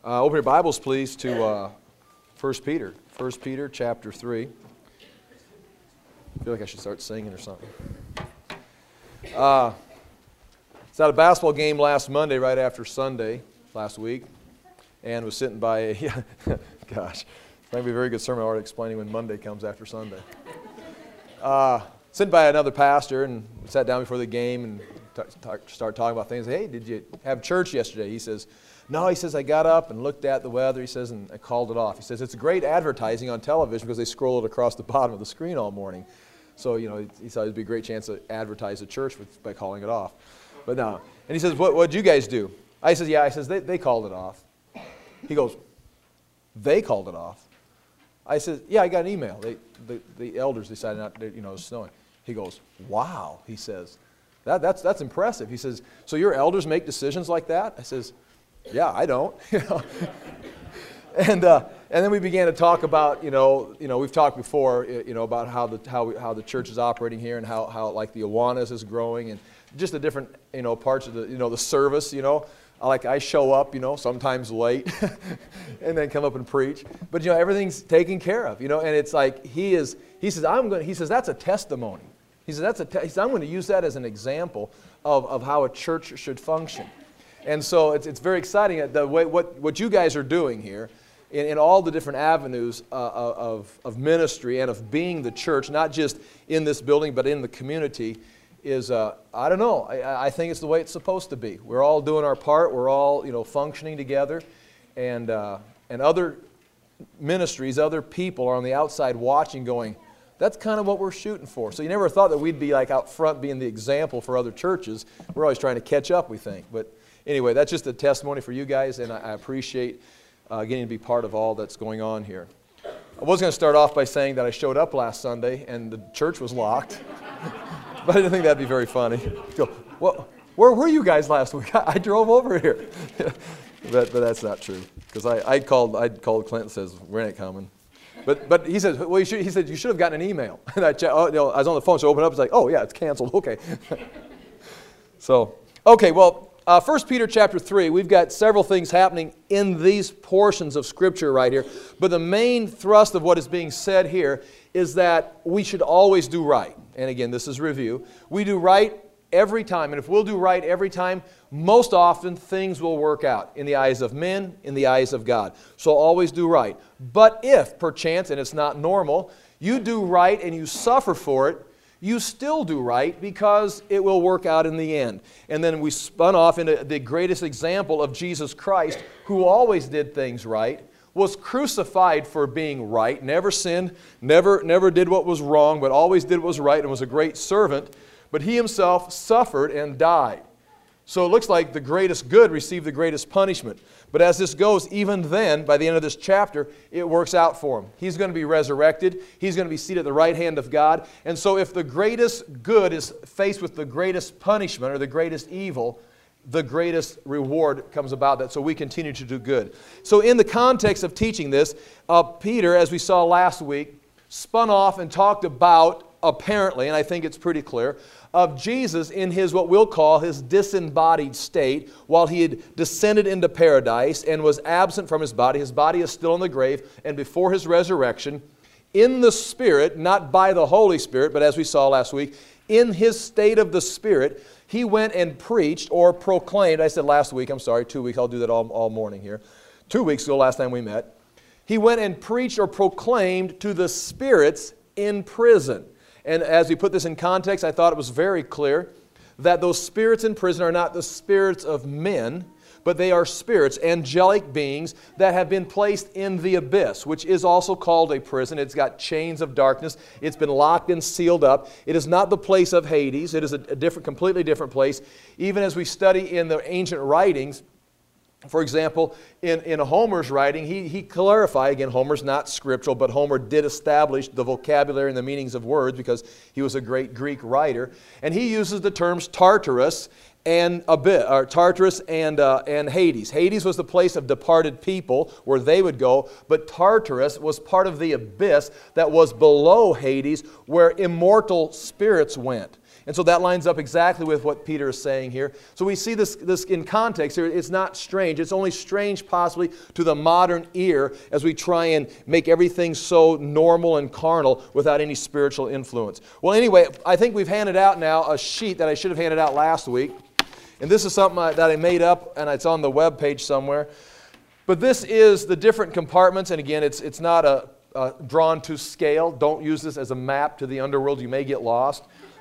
Open your Bibles, please, to 1 Peter. 1 Peter chapter 3. I feel like I should start singing or something. I was at a basketball game last Monday, right after Sunday, last week, and was sitting by a, gosh, it's going to be a very good sermon already explaining when Monday comes after Sunday. Sitting by another pastor, and we sat down before the game and started talking about things. Hey, did you have church yesterday? He says, no, he says, I got up and looked at the weather, he says, and I called it off. He says, it's great advertising on television because they scroll it across the bottom of the screen all morning. So, he thought it'd be a great chance to advertise the church by calling it off. But no. And he says, what'd you guys do? I says, yeah, they called it off. He goes, they called it off? I said, yeah, I got an email. The elders decided not to, it was snowing. He goes, wow, he says, that's impressive. He says, so your elders make decisions like that? I says, yeah, I don't. And then we began to talk about, we've talked before, about how the church is operating here and how like the Awanas is growing and just the different, parts of the service, Like I show up, sometimes late and then come up and preach. But, everything's taken care of, and it's like he says, that's a testimony. He says, I'm going to use that as an example of how a church should function. And so it's very exciting the way what you guys are doing here in all the different avenues of ministry and of being the church, not just in this building but in the community, is, I don't know, I think it's the way it's supposed to be. We're all doing our part. We're all, functioning together. And other ministries, other people are on the outside watching going, that's kind of what we're shooting for. So you never thought that we'd be like out front being the example for other churches. We're always trying to catch up, we think. But anyway, that's just a testimony for you guys, and I appreciate getting to be part of all that's going on here. I was going to start off by saying that I showed up last Sunday and the church was locked. But I didn't think that'd be very funny. Go, well, where were you guys last week? I drove over here. But that's not true. Because I'd called Clint and says, we're not coming. But he says, well, he said, you should have gotten an email. And I was on the phone, so I opened up, it's like, oh yeah, it's canceled, okay. So, okay, well, 1 Peter chapter 3, we've got several things happening in these portions of Scripture right here. But the main thrust of what is being said here is that we should always do right. And again, this is review. We do right every time. And if we'll do right every time, most often things will work out in the eyes of men, in the eyes of God. So always do right. But if, perchance, and it's not normal, you do right and you suffer for it, you still do right because it will work out in the end. And then we spun off into the greatest example of Jesus Christ, who always did things right, was crucified for being right, never sinned, never did what was wrong, but always did what was right and was a great servant. But he himself suffered and died. So it looks like the greatest good received the greatest punishment. But as this goes, even then, by the end of this chapter, it works out for him. He's going to be resurrected. He's going to be seated at the right hand of God. And so if the greatest good is faced with the greatest punishment or the greatest evil, the greatest reward comes about that. So we continue to do good. So in the context of teaching this, Peter, as we saw last week, spun off and talked about, apparently, and I think it's pretty clear, of Jesus in his, what we'll call his disembodied state, while he had descended into paradise and was absent from his body. His body is still in the grave, and before his resurrection, in the Spirit, not by the Holy Spirit, but as we saw last week, in his state of the Spirit, he went and preached or proclaimed. I said last week, I'm sorry, 2 weeks, I'll do that all morning here. 2 weeks ago, last time we met. He went and preached or proclaimed to the spirits in prison. And as we put this in context, I thought it was very clear that those spirits in prison are not the spirits of men, but they are spirits, angelic beings that have been placed in the abyss, which is also called a prison. It's got chains of darkness. It's been locked and sealed up. It is not the place of Hades. It is a completely different place. Even as we study in the ancient writings, for example, in Homer's writing, he clarified, again, Homer's not scriptural, but Homer did establish the vocabulary and the meanings of words because he was a great Greek writer. And he uses the terms Tartarus and Tartarus and Hades. Hades was the place of departed people where they would go, but Tartarus was part of the abyss that was below Hades where immortal spirits went. And so that lines up exactly with what Peter is saying here. So we see this in context here. It's not strange. It's only strange possibly to the modern ear as we try and make everything so normal and carnal without any spiritual influence. Well, anyway, I think we've handed out now a sheet that I should have handed out last week. And this is something that I made up, and it's on the web page somewhere. But this is the different compartments, and again, it's not drawn to scale. Don't use this as a map to the underworld. You may get lost.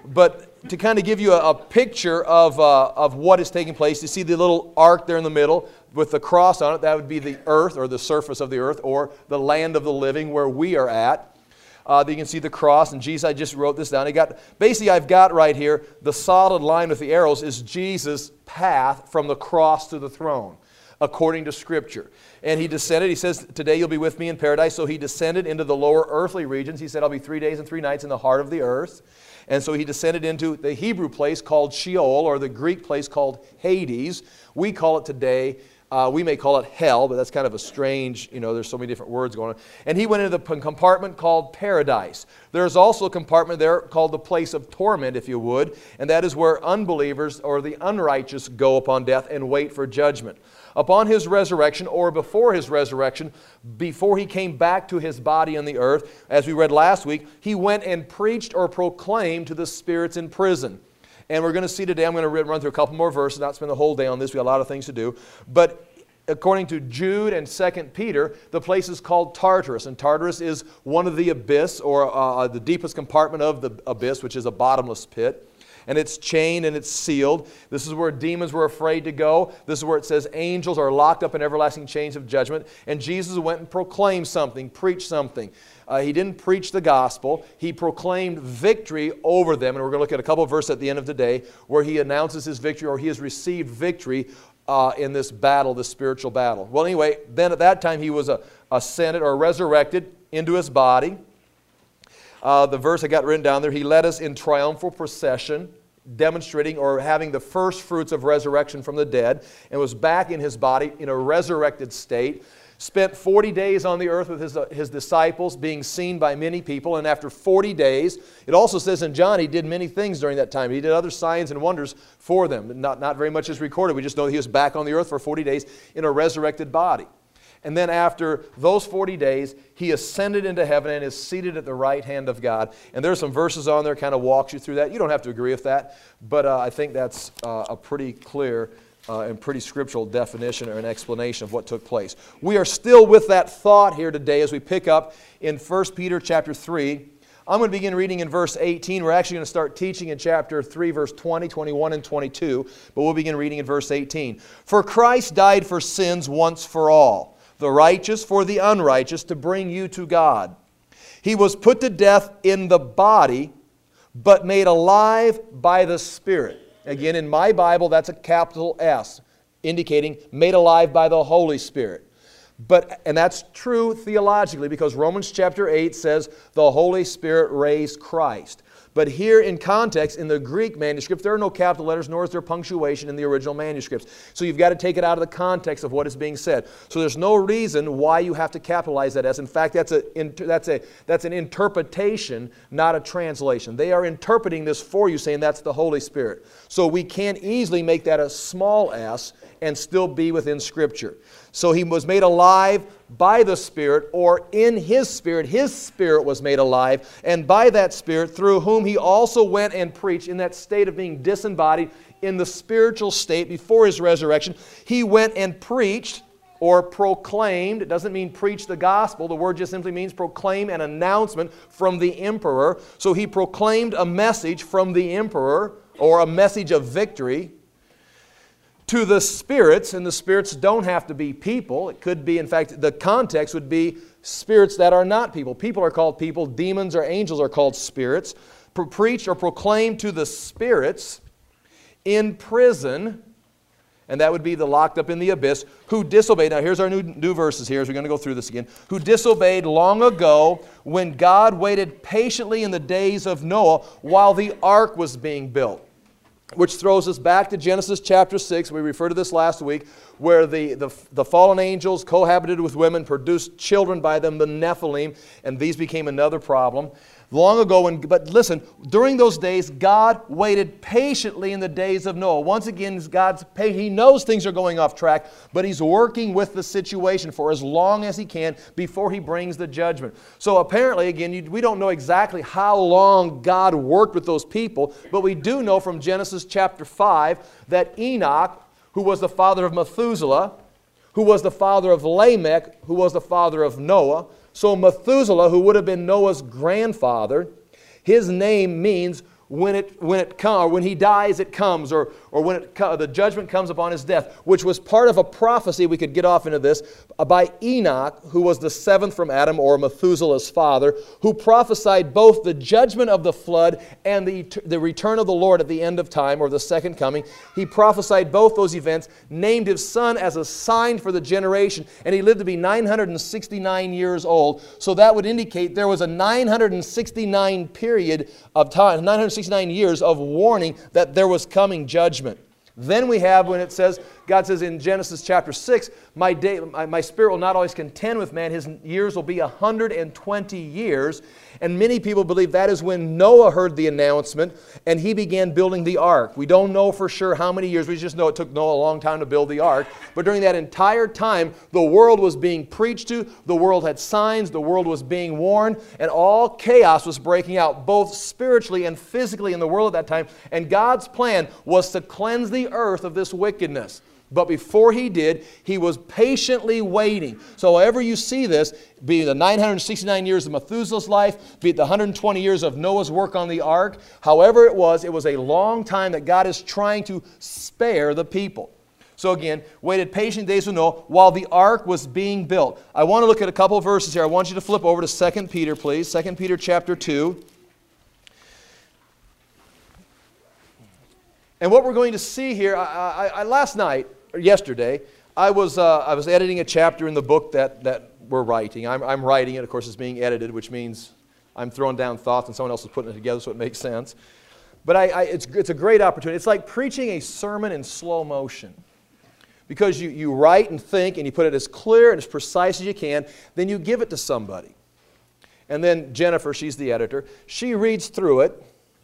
But to kind of give you a picture of what is taking place, you see the little arc there in the middle with the cross on it. That would be the earth, or the surface of the earth, or the land of the living where we are at. You can see the cross, and Jesus, I just wrote this down. Basically, I've got right here, the solid line with the arrows is Jesus' path from the cross to the throne, according to Scripture. And he descended, he says, today you'll be with me in paradise. So he descended into the lower earthly regions. He said, I'll be 3 days and 3 nights in the heart of the earth. And so he descended into the Hebrew place called Sheol, or the Greek place called Hades. We call it today, we may call it hell, but that's kind of a strange, there's so many different words going on. And he went into the compartment called paradise. There's also a compartment there called the place of torment, if you would, and that is where unbelievers or the unrighteous go upon death and wait for judgment. Upon his resurrection, or before his resurrection, before he came back to his body on the earth, as we read last week, he went and preached or proclaimed to the spirits in prison. And we're going to see today, I'm going to run through a couple more verses, not spend the whole day on this, we got a lot of things to do. But according to Jude and 2 Peter, the place is called Tartarus. And Tartarus is one of the abyss, or the deepest compartment of the abyss, which is a bottomless pit. And it's chained and it's sealed. This is where demons were afraid to go. This is where it says angels are locked up in everlasting chains of judgment. And Jesus went and proclaimed something, preached something. He didn't preach the gospel. He proclaimed victory over them. And we're going to look at a couple of verses at the end of today where he announces his victory, or he has received victory in this battle, this spiritual battle. Well, anyway, then at that time he was ascended or resurrected into his body. The verse I got written down there, he led us in triumphal procession, demonstrating or having the first fruits of resurrection from the dead, and was back in his body in a resurrected state. Spent 40 days on the earth with his disciples, being seen by many people. And after 40 days, it also says in John, he did many things during that time. He did other signs and wonders for them. Not very much is recorded. We just know he was back on the earth for 40 days in a resurrected body. And then after those 40 days, he ascended into heaven and is seated at the right hand of God. And there's some verses on there kind of walks you through that. You don't have to agree with that, but I think that's a pretty clear and pretty scriptural definition or an explanation of what took place. We are still with that thought here today as we pick up in 1 Peter chapter 3. I'm going to begin reading in verse 18. We're actually going to start teaching in chapter 3, verse 20, 21, and 22. But we'll begin reading in verse 18. For Christ died for sins once for all, the righteous for the unrighteous, to bring you to God. He was put to death in the body, but made alive by the Spirit. Again, in my Bible, that's a capital S, indicating made alive by the Holy Spirit. And that's true theologically, because Romans chapter 8 says the Holy Spirit raised Christ. But here in context, in the Greek manuscript, there are no capital letters, nor is there punctuation in the original manuscripts. So you've got to take it out of the context of what is being said. So there's no reason why you have to capitalize that S. In fact, that's an interpretation, not a translation. They are interpreting this for you, saying that's the Holy Spirit. So we can easily make that a small s and still be within Scripture. So he was made alive by the Spirit, or in his Spirit was made alive, and by that Spirit, through whom he also went and preached in that state of being disembodied, in the spiritual state before his resurrection. He went and preached or proclaimed. It doesn't mean preach the gospel. The word just simply means proclaim an announcement from the emperor. So he proclaimed a message from the emperor, or a message of victory, to the spirits. And the spirits don't have to be people. It could be, in fact, the context would be spirits that are not people. People are called people. Demons or angels are called spirits. Preach or proclaim to the spirits in prison, and that would be the locked up in the abyss, who disobeyed. Now here's our new verses here as we're going to go through this again. Who disobeyed long ago when God waited patiently in the days of Noah while the ark was being built. Which throws us back to Genesis chapter 6. We referred to this last week, where the fallen angels cohabited with women, produced children by them, the Nephilim, and these became another problem. Long ago, but listen, during those days, God waited patiently in the days of Noah. Once again, God's patient. He knows things are going off track, but He's working with the situation for as long as He can before He brings the judgment. So apparently, again, we don't know exactly how long God worked with those people, but we do know from Genesis chapter 5 that Enoch, who was the father of Methuselah, who was the father of Lamech, who was the father of Noah. So Methuselah, who would have been Noah's grandfather, his name means when he dies, it comes, or when the judgment comes upon his death, which was part of a prophecy, we could get off into this, by Enoch, who was the seventh from Adam, or Methuselah's father, who prophesied both the judgment of the flood and the return of the Lord at the end of time, or the second coming. He prophesied both those events, named his son as a sign for the generation, and he lived to be 969 years old. So that would indicate there was a 969 period of time, 969 years of warning that there was coming judgment. Then we have when it says, God says in Genesis chapter 6, my spirit will not always contend with man, his years will be 120 years. And many people believe that is when Noah heard the announcement and he began building the ark. We don't know for sure how many years. We just know it took Noah a long time to build the ark. But during that entire time, the world was being preached to, the world had signs, the world was being warned, and all chaos was breaking out, both spiritually and physically in the world at that time. And God's plan was to cleanse the earth of this wickedness. But before He did, He was patiently waiting. So however you see this, be it the 969 years of Methuselah's life, be it the 120 years of Noah's work on the ark, however it was a long time that God is trying to spare the people. So again, waited patient days of Noah while the ark was being built. I want to look at a couple of verses here. I want you to flip over to 2 Peter, please. 2 Peter chapter 2. And what we're going to see here, last night, or yesterday, I was editing a chapter in the book that we're writing. I'm writing it, of course, it's being edited, which means I'm throwing down thoughts and someone else is putting it together so it makes sense. But it's a great opportunity. It's like preaching a sermon in slow motion. Because you write and think and you put it as clear and as precise as you can, then you give it to somebody. And then Jennifer, she's the editor, she reads through it.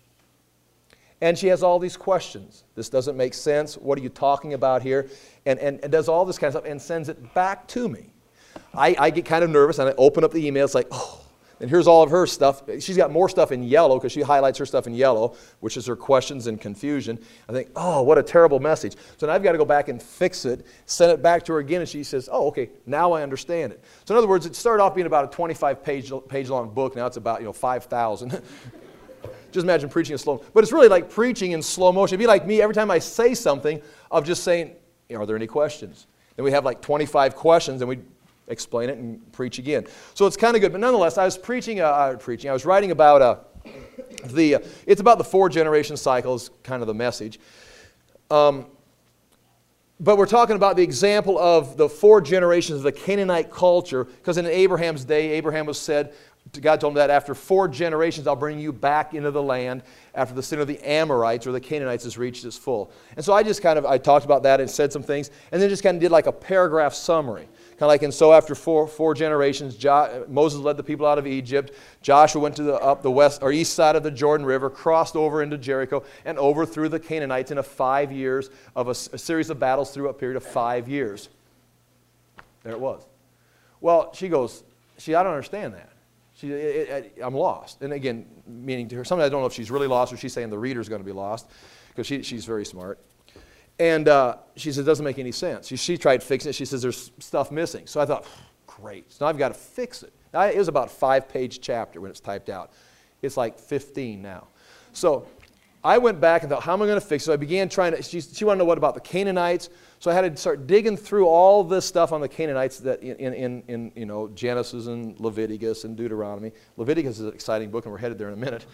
And she has all these questions. This doesn't make sense. What are you talking about here? And does all this kind of stuff and sends it back to me. I get kind of nervous and I open up the email. It's like, oh, and here's all of her stuff. She's got more stuff in yellow because she highlights her stuff in yellow, which is her questions and confusion. I think, oh, what a terrible message. So now I've got to go back and fix it, send it back to her again, and she says, oh, okay, now I understand it. So in other words, it started off being about a 25-page long book. Now it's about 5,000. Just imagine preaching in slow. But it's really like preaching in slow motion. It'd be like me, every time I say something, of just saying, are there any questions? Then we have like 25 questions, and we explain it and preach again. So it's kind of good. But nonetheless, I was I was writing about it's about the 4-generation cycle is kind of the message. But we're talking about the example of the 4 generations of the Canaanite culture, because in Abraham's day, Abraham was said, God told him that after 4 generations, I'll bring you back into the land after the sin of the Amorites or the Canaanites has reached its full. And so I talked about that and said some things, and then just kind of did like a paragraph summary. Kind of like, and so after four generations, Moses led the people out of Egypt. Joshua went to up the west or east side of the Jordan River, crossed over into Jericho, and overthrew the Canaanites in 5 years of a series of battles through a period of 5 years. There it was. Well, she goes, I don't understand that. I'm lost. And again, meaning to her, sometimes I don't know if she's really lost or she's saying the reader's going to be lost, because she's very smart. And she says, it doesn't make any sense. She tried fixing it. She says, there's stuff missing. So I thought, great. So now I've got to fix it. Now, it was about a 5-page chapter when it's typed out. It's like 15 now. So I went back and thought, how am I going to fix it? So I began trying to, she wanted to know what about the Canaanites. So I had to start digging through all this stuff on the Canaanites that in Genesis and Leviticus and Deuteronomy. Leviticus is an exciting book, and we're headed there in a minute.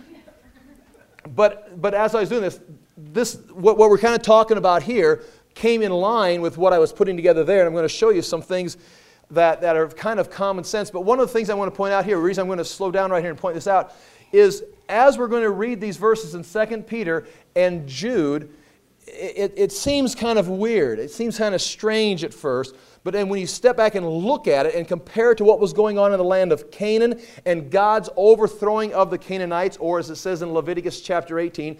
But as I was doing this what we're kind of talking about here came in line with what I was putting together there, and I'm going to show you some things that are kind of common sense. But one of the things I want to point out here, the reason I'm going to slow down right here and point this out, is as we're going to read these verses in 2 Peter and Jude, it seems kind of weird. It seems kind of strange at first. But then when you step back and look at it and compare it to what was going on in the land of Canaan and God's overthrowing of the Canaanites, or as it says in Leviticus chapter 18,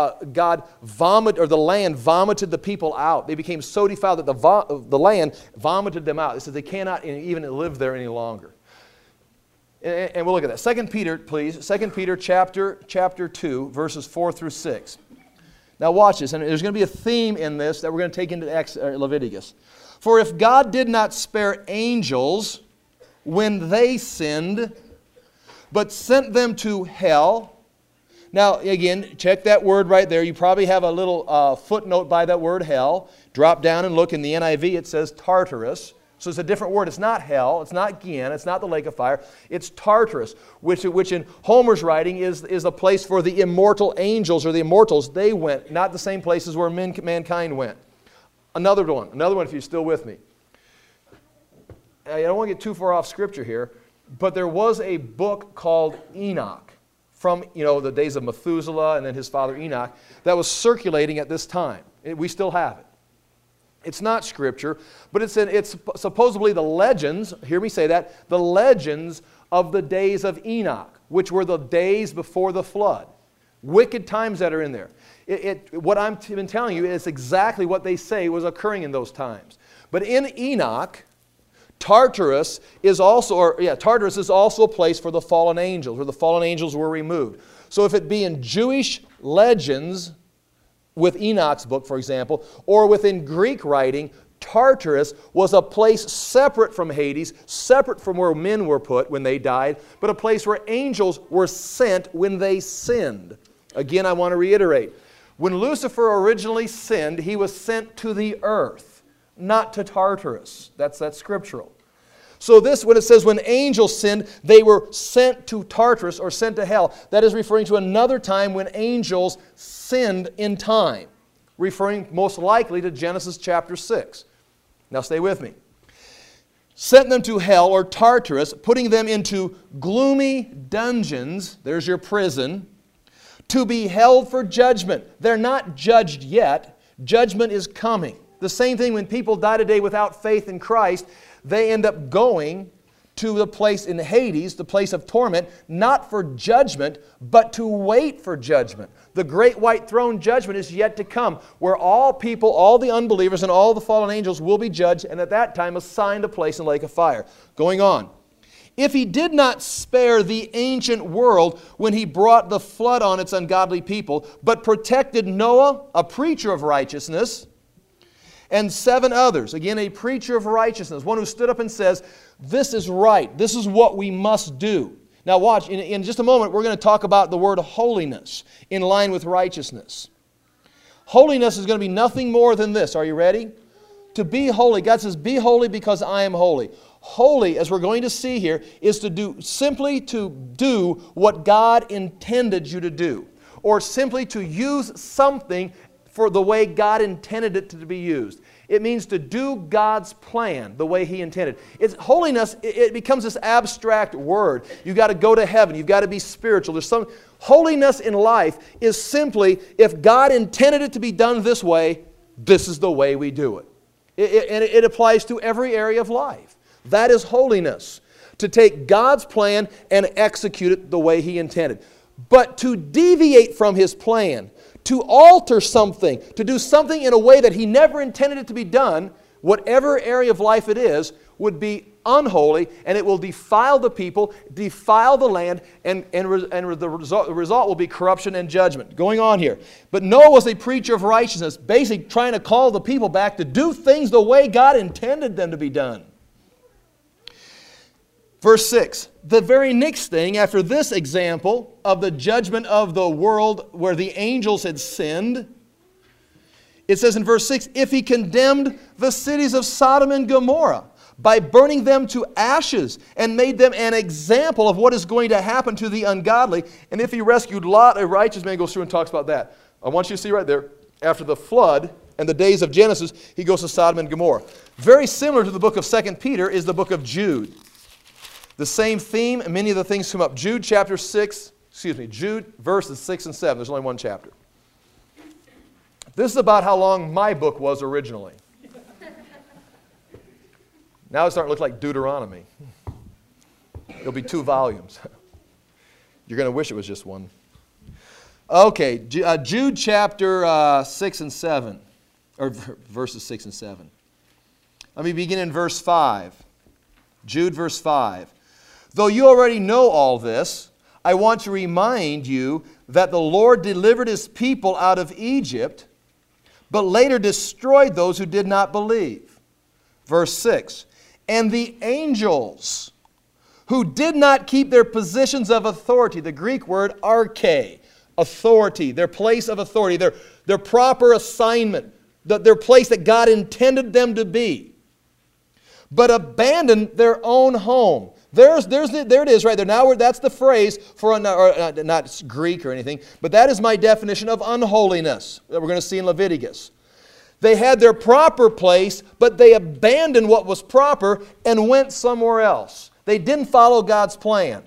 the land vomited the people out. They became so defiled that the land vomited them out. It says they cannot even live there any longer. And we'll look at that. 2 Peter, please. 2 Peter chapter 2, verses 4 through 6. Now watch this, and there's going to be a theme in this that we're going to take into Leviticus. For if God did not spare angels when they sinned, but sent them to hell. Now, again, check that word right there. You probably have a little footnote by that word hell. Drop down and look. In the NIV, it says Tartarus. So it's a different word. It's not hell. It's not Gien. It's not the lake of fire. It's Tartarus, which in Homer's writing is a place for the immortal angels or the immortals. They went, not the same places where mankind went. Another one if you're still with me. I don't want to get too far off Scripture here, but there was a book called Enoch from the days of Methuselah and then his father Enoch that was circulating at this time. We still have it. It's not Scripture, but it's supposedly the legends, hear me say that, the legends of the days of Enoch, which were the days before the flood. Wicked times that are in there. What I'm been telling you is exactly what they say was occurring in those times. But in Enoch, Tartarus is also a place for the fallen angels, where the fallen angels were removed. So if it be in Jewish legends, with Enoch's book, for example, or within Greek writing, Tartarus was a place separate from Hades, separate from where men were put when they died, but a place where angels were sent when they sinned. Again, I want to reiterate, when Lucifer originally sinned, he was sent to the earth, not to Tartarus. That's scriptural. So this, when it says when angels sinned, they were sent to Tartarus or sent to hell, that is referring to another time when angels sinned in time, referring most likely to Genesis chapter 6. Now stay with me. Sent them to hell or Tartarus, putting them into gloomy dungeons, there's your prison, to be held for judgment. They're not judged yet. Judgment is coming. The same thing when people die today without faith in Christ, they end up going to the place in Hades, the place of torment, not for judgment, but to wait for judgment. The great white throne judgment is yet to come, where all people, all the unbelievers, and all the fallen angels will be judged, and at that time assigned a place in the lake of fire. Going on. If He did not spare the ancient world when He brought the flood on its ungodly people, but protected Noah, a preacher of righteousness, and 7 others, again a preacher of righteousness, one who stood up and says, this is right, this is what we must do. Now watch, in just a moment we're going to talk about the word holiness in line with righteousness. Holiness is going to be nothing more than this. Are you ready? To be holy, God says, be holy because I am holy. Holy, as we're going to see here, is simply to do what God intended you to do, or simply to use something for the way God intended it to be used. It means to do God's plan the way He intended. Holiness, it becomes this abstract word. You've got to go to heaven. You've got to be spiritual. Holiness in life is simply, if God intended it to be done this way, this is the way we do it. And it applies to every area of life. That is holiness. To take God's plan and execute it the way He intended. But to deviate from His plan, to alter something, to do something in a way that He never intended it to be done, whatever area of life it is, would be unholy, and it will defile the people, defile the land, and the result will be corruption and judgment. Going on here. But Noah was a preacher of righteousness, basically trying to call the people back to do things the way God intended them to be done. Verse 6, the very next thing after this example of the judgment of the world where the angels had sinned, it says in verse 6, if He condemned the cities of Sodom and Gomorrah by burning them to ashes and made them an example of what is going to happen to the ungodly, and if He rescued Lot, a righteous man, goes through and talks about that. I want you to see right there, after the flood and the days of Genesis, he goes to Sodom and Gomorrah. Very similar to the book of 2 Peter is the book of Jude. The same theme, and many of the things come up. Jude verses 6 and 7. There's only one chapter. This is about how long my book was originally. Now it's starting to look like Deuteronomy. It'll be 2 volumes. You're going to wish it was just one. Okay, Jude chapter 6 and 7, or verses 6 and 7. Let me begin in verse 5. Jude verse 5. Though you already know all this, I want to remind you that the Lord delivered His people out of Egypt, but later destroyed those who did not believe. Verse 6. And the angels who did not keep their positions of authority, the Greek word arche, authority, their place of authority, their proper assignment, their place that God intended them to be, but abandoned their own home. There it is right there. Now that's the phrase for, not Greek or anything, but that is my definition of unholiness that we're going to see in Leviticus. They had their proper place, but they abandoned what was proper and went somewhere else. They didn't follow God's plan.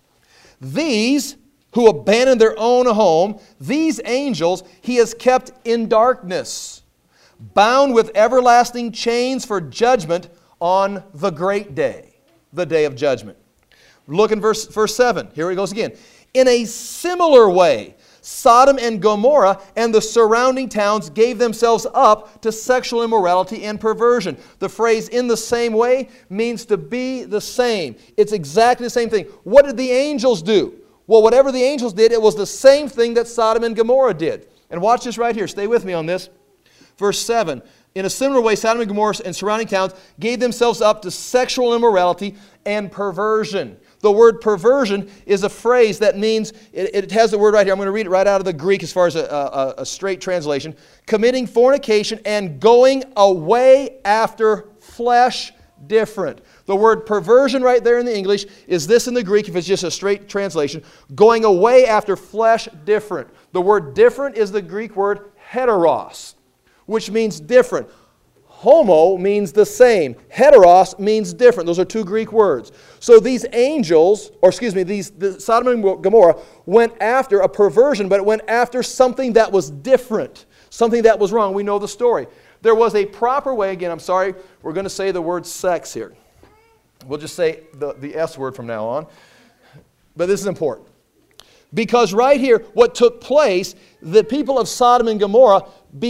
These who abandoned their own home, these angels, He has kept in darkness, bound with everlasting chains for judgment on the great day, the day of judgment. Look in verse 7. Here it goes again. In a similar way, Sodom and Gomorrah and the surrounding towns gave themselves up to sexual immorality and perversion. The phrase "in the same way" means to be the same. It's exactly the same thing. What did the angels do? Well, whatever the angels did, it was the same thing that Sodom and Gomorrah did. And watch this right here. Stay with me on this. Verse 7. In a similar way, Sodom and Gomorrah and surrounding towns gave themselves up to sexual immorality and perversion. The word perversion is a phrase that means, it has the word right here. I'm going to read it right out of the Greek as far as a straight translation. Committing fornication and going away after flesh different. The word perversion right there in the English is this in the Greek, if it's just a straight translation. Going away after flesh different. The word different is the Greek word heteros, which means different. Homo means the same. Heteros means different. Those are 2 Greek words. So these angels, the Sodom and Gomorrah went after a perversion, but it went after something that was different, something that was wrong. We know the story. There was a proper way, again, I'm sorry, we're going to say the word sex here. We'll just say the S word from now on. But this is important. Because right here, what took place, the people of Sodom and Gomorrah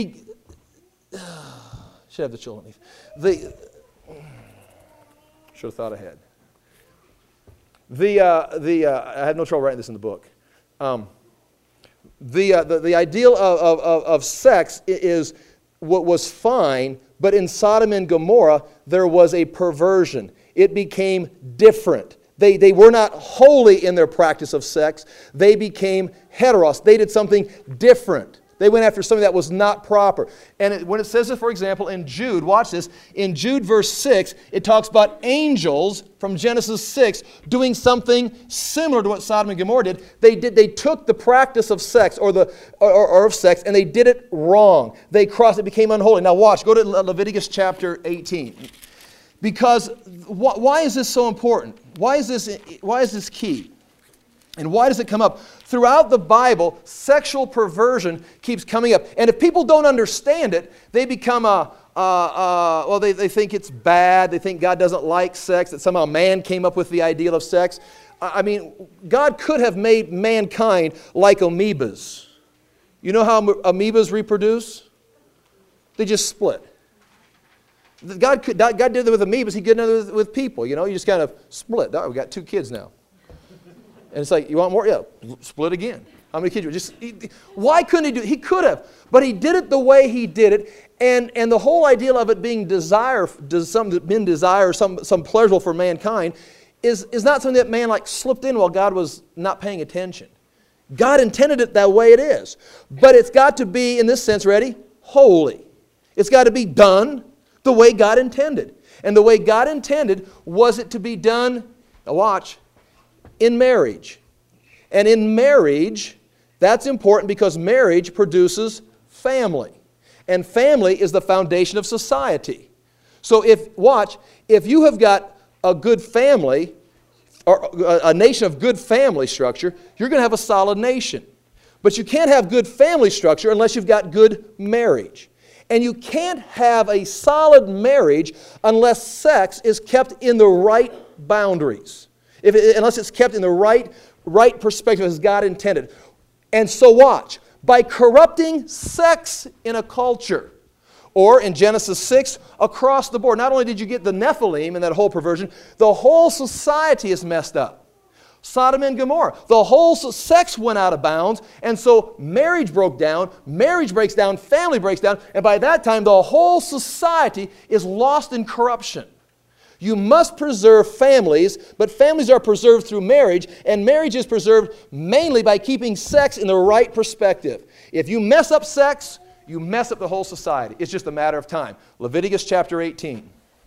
should have the children leave. Should have thought ahead. I had no trouble writing this in the book. The ideal of sex is what was fine, but in Sodom and Gomorrah there was a perversion. It became different. They were not holy in their practice of sex. They became heteros. They did something different. They went after something that was not proper. And when it says this, for example, in Jude, watch this. In Jude verse 6, it talks about angels from Genesis 6 doing something similar to what Sodom and Gomorrah did. They took the practice of sex or of sex and they did it wrong. They crossed it, became unholy. Now watch, go to Leviticus chapter 18. Because why is this so important? Why is this key? And why does it come up? Throughout the Bible, sexual perversion keeps coming up. And if people don't understand it, they become they think it's bad. They think God doesn't like sex, that somehow man came up with the ideal of sex. I mean, God could have made mankind like amoebas. You know how amoebas reproduce? They just split. God did that with amoebas. He did it with people. You just kind of split. Oh, we got 2 kids now. And it's like, you want more? Yeah, split again. How many kids? Why couldn't He do it? He could have. But He did it the way He did it. And the whole idea of it being some pleasurable for mankind is not something that man slipped in while God was not paying attention. God intended it that way it is. But it's got to be, in this sense, ready? Holy. It's got to be done the way God intended. And the way God intended was it to be done, now watch, in marriage. And in marriage, that's important because marriage produces family. And family is the foundation of society. So if you have got a good family, or a nation of good family structure, you're going to have a solid nation. But you can't have good family structure unless you've got good marriage. And you can't have a solid marriage unless sex is kept in the right boundaries. Unless it's kept in the right perspective as God intended. And so watch. By corrupting sex in a culture, or in Genesis 6, across the board, not only did you get the Nephilim and that whole perversion, the whole society is messed up. Sodom and Gomorrah, the whole sex went out of bounds, and so marriage broke down, marriage breaks down, family breaks down, and by that time the whole society is lost in corruption. You must preserve families, but families are preserved through marriage, and marriage is preserved mainly by keeping sex in the right perspective. If you mess up sex, you mess up the whole society. It's just a matter of time. Leviticus chapter 18.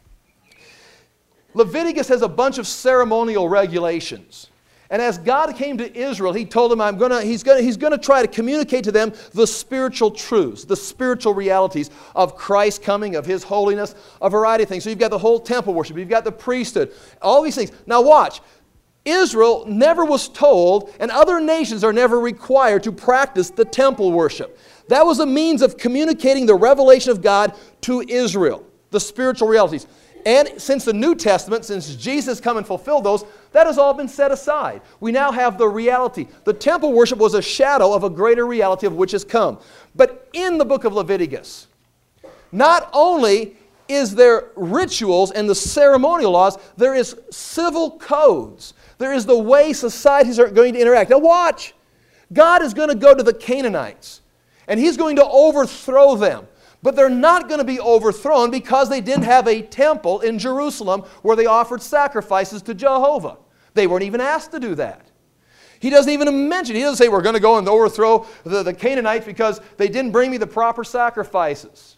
Leviticus has a bunch of ceremonial regulations. And as God came to Israel, He told them, He's going to try to communicate to them the spiritual truths, the spiritual realities of Christ coming, of His holiness, a variety of things. So you've got the whole temple worship, you've got the priesthood, all these things. Now watch. Israel never was told, and other nations are never required to practice the temple worship. That was a means of communicating the revelation of God to Israel, the spiritual realities. And since the New Testament, since Jesus come and fulfilled those, that has all been set aside. We now have the reality. The temple worship was a shadow of a greater reality of which has come. But in the book of Leviticus, not only is there rituals and the ceremonial laws, there is civil codes. There is the way societies are going to interact. Now watch. God is going to go to the Canaanites, and He's going to overthrow them. But they're not going to be overthrown because they didn't have a temple in Jerusalem where they offered sacrifices to Jehovah. They weren't even asked to do that. He doesn't even mention, He doesn't say we're going to go and overthrow the Canaanites because they didn't bring me the proper sacrifices.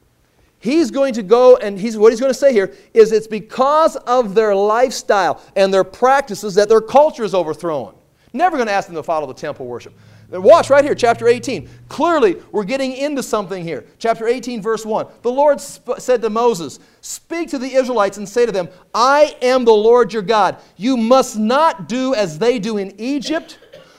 He's going to go, and what He's going to say here is it's because of their lifestyle and their practices that their culture is overthrown. Never going to ask them to follow the temple worship. Watch right here, chapter 18. Clearly, we're getting into something here. Chapter 18, verse 1. The Lord said to Moses, "Speak to the Israelites and say to them, I am the Lord your God. You must not do as they do in Egypt,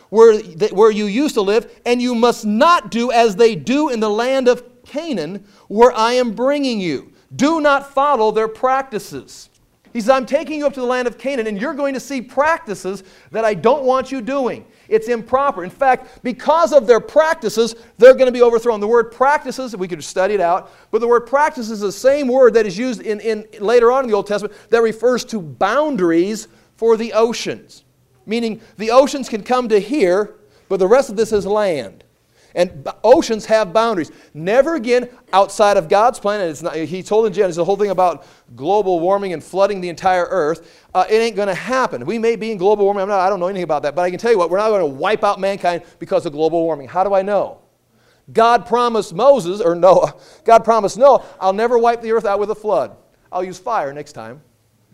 where you used to live, and you must not do as they do in the land of Canaan, where I am bringing you. Do not follow their practices." He says, I'm taking you up to the land of Canaan, and you're going to see practices that I don't want you doing. It's improper. In fact, because of their practices, they're going to be overthrown. The word practices, we could study it out, but the word practices is the same word that is used in later on in the Old Testament that refers to boundaries for the oceans. Meaning the oceans can come to here, but the rest of this is land. And oceans have boundaries. Never again outside of God's plan. And it's not, He told in Genesis the whole thing about global warming and flooding the entire earth. It ain't going to happen. We may be in global warming. I don't know anything about that. But I can tell you what, we're not going to wipe out mankind because of global warming. How do I know? God promised Moses, or Noah, God promised Noah, I'll never wipe the earth out with a flood. I'll use fire next time.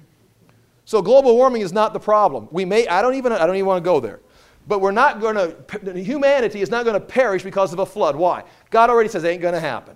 So global warming is not the problem. I don't even want to go there. But humanity is not going to perish because of a flood. Why? God already says it ain't going to happen.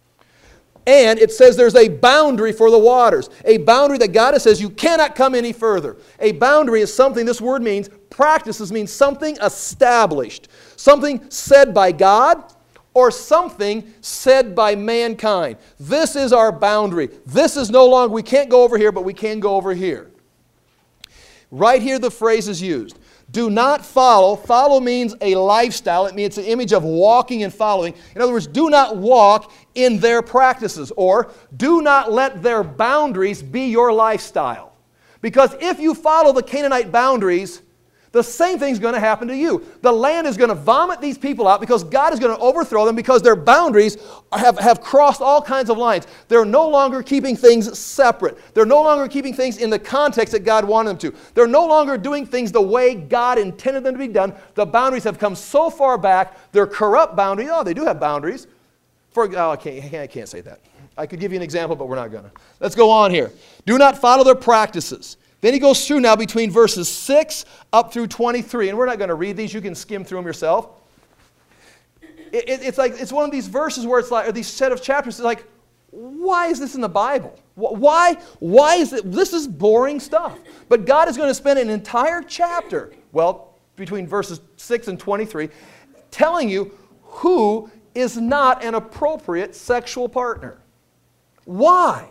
And it says there's a boundary for the waters. A boundary that God says you cannot come any further. A boundary is something, this word means, practices means something established. Something said by God or something said by mankind. This is our boundary. This is no longer, we can't go over here, but we can go over here. Right here the phrase is used. Do not follow. Follow means a lifestyle. It means it's an image of walking and following. In other words, do not walk in their practices, or do not let their boundaries be your lifestyle. Because if you follow the Canaanite boundaries, the same thing's going to happen to you. The land is going to vomit these people out because God is going to overthrow them because their boundaries have crossed all kinds of lines. They're no longer keeping things separate. They're no longer keeping things in the context that God wanted them to. They're no longer doing things the way God intended them to be done. The boundaries have come so far back. They're corrupt boundaries. Oh, they do have boundaries. I can't say that. I could give you an example, but we're not going to. Let's go on here. Do not follow their practices. Then he goes through now between verses 6 up through 23. And we're not going to read these. You can skim through them yourself. It's one of these verses where it's like, or these set of chapters, it's like, why is this in the Bible? Why is it? This is boring stuff. But God is going to spend an entire chapter, between verses 6 and 23, telling you who is not an appropriate sexual partner. Why?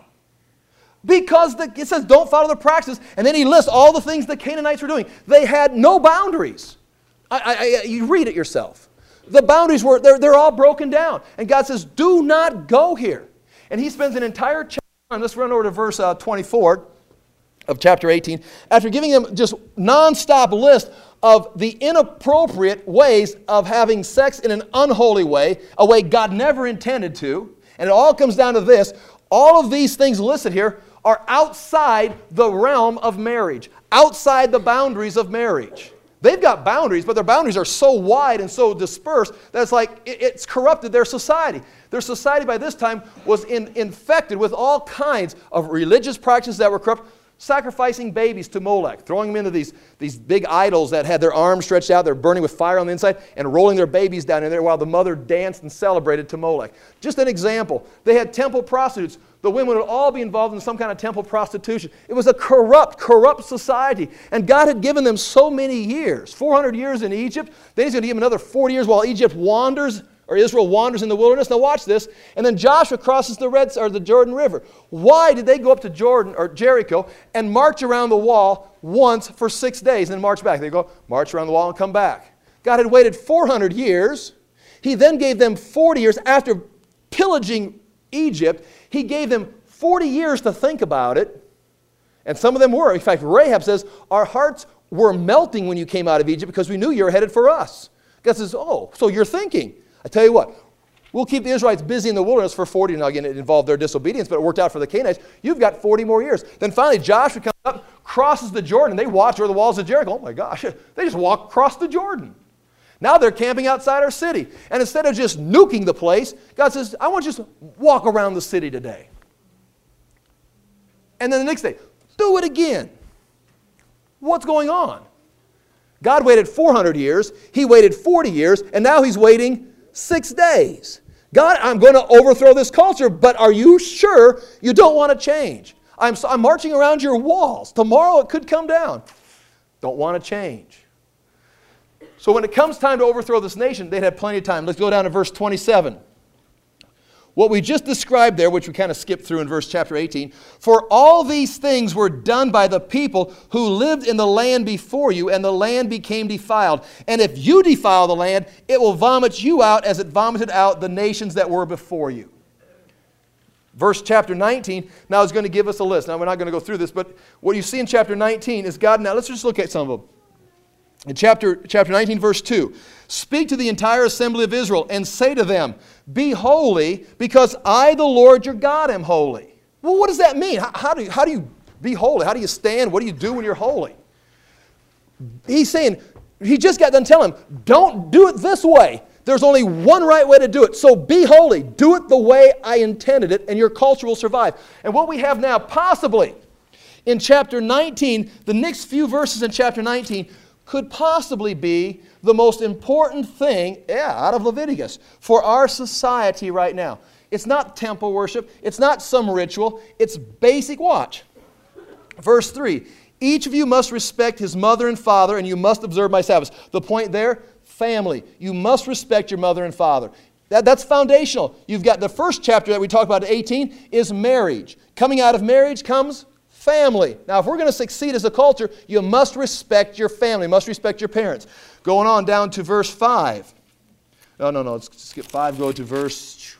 Because it says don't follow the practices, and then he lists all the things the Canaanites were doing. They had no boundaries. You read it yourself. The boundaries were, they're all broken down. And God says, do not go here. And he spends an entire chapter, let's run over to verse 24 of chapter 18, after giving them just non-stop list of the inappropriate ways of having sex in an unholy way, a way God never intended to. And it all comes down to this. All of these things listed here are outside the realm of marriage, outside the boundaries of marriage. They've got boundaries, but their boundaries are so wide and so dispersed that it's like it's corrupted their society. Their society by this time was infected with all kinds of religious practices that were corrupt, sacrificing babies to Molech, throwing them into these big idols that had their arms stretched out, they're burning with fire on the inside, and rolling their babies down in there while the mother danced and celebrated to Molech. Just an example. They had temple prostitutes. The women would all be involved in some kind of temple prostitution. It was a corrupt society. And God had given them so many years, 400 years in Egypt. Then he's going to give them another 40 years while Egypt wanders, or Israel wanders in the wilderness. Now watch this. And then Joshua crosses the Jordan River. Why did they go up to Jordan or Jericho and march around the wall once for 6 days and then march back? They go march around the wall and come back. God had waited 400 years. He then gave them 40 years after pillaging Egypt. He gave them 40 years to think about it. And some of them were. In fact, Rahab says, our hearts were melting when you came out of Egypt because we knew you were headed for us. God says, oh, so you're thinking. I tell you what, we'll keep the Israelites busy in the wilderness for 40. Now again, it involved their disobedience, but it worked out for the Canaanites. You've got 40 more years. Then finally Joshua comes up, crosses the Jordan, and they watch over the walls of Jericho. Oh my gosh, they just walk across the Jordan. Now they're camping outside our city. And instead of just nuking the place, God says, I want you to just walk around the city today. And then the next day, do it again. What's going on? God waited 400 years, he waited 40 years, and now he's waiting 6 days. God, I'm going to overthrow this culture, but are you sure you don't want to change? I'm marching around your walls. Tomorrow it could come down. Don't want to change. So when it comes time to overthrow this nation, they'd had plenty of time. Let's go down to verse 27. What we just described there, which we kind of skipped through in verse chapter 18, for all these things were done by the people who lived in the land before you, and the land became defiled. And if you defile the land, it will vomit you out as it vomited out the nations that were before you. Verse chapter 19 now is going to give us a list. Now we're not going to go through this, but what you see in chapter 19 is God. Now let's just look at some of them. In chapter 19, verse 2, speak to the entire assembly of Israel and say to them, be holy, because I, the Lord your God, am holy. Well, what does that mean? How do you be holy? How do you stand? What do you do when you're holy? He's saying, he just got done telling him, don't do it this way. There's only one right way to do it. So be holy. Do it the way I intended it, and your culture will survive. And what we have now, possibly, in chapter 19, the next few verses in chapter 19, could possibly be the most important thing, out of Leviticus, for our society right now. It's not temple worship. It's not some ritual. It's basic, watch. Verse 3, each of you must respect his mother and father, and you must observe my Sabbaths. The point there, family. You must respect your mother and father. That's foundational. You've got the first chapter that we talked about at 18 is marriage. Coming out of marriage comes family. Now, if we're going to succeed as a culture, you must respect your family, you must respect your parents. Going on down to verse 5. No, let's skip 5, go to verse...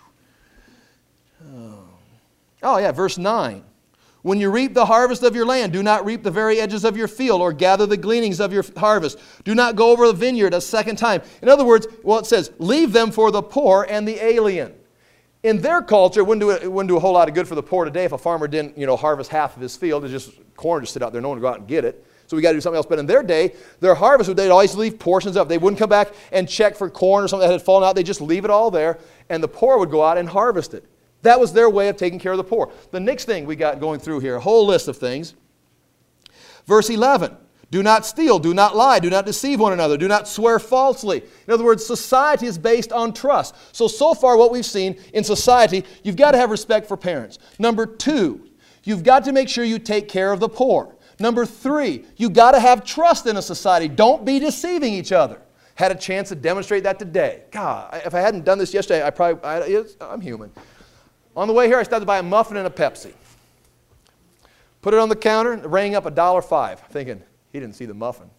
verse 9. When you reap the harvest of your land, do not reap the very edges of your field or gather the gleanings of your harvest. Do not go over the vineyard a second time. In other words, it says, leave them for the poor and the alien. In their culture, it wouldn't do a whole lot of good for the poor today if a farmer didn't, harvest half of his field. It's just corn just sit out there. No one would go out and get it. So we got to do something else. But in their day, their harvest, they'd always leave portions of it. They wouldn't come back and check for corn or something that had fallen out. They'd just leave it all there, and the poor would go out and harvest it. That was their way of taking care of the poor. The next thing we got going through here, a whole list of things. Verse 11. Do not steal, do not lie, do not deceive one another, do not swear falsely. In other words, society is based on trust. So far what we've seen in society, you've got to have respect for parents. Number 2, you've got to make sure you take care of the poor. Number 3, you've got to have trust in a society. Don't be deceiving each other. Had a chance to demonstrate that today. God, if I hadn't done this yesterday, I'm human. On the way here, I stopped to buy a muffin and a Pepsi. Put it on the counter, and it rang up $1.05, thinking, he didn't see the muffin.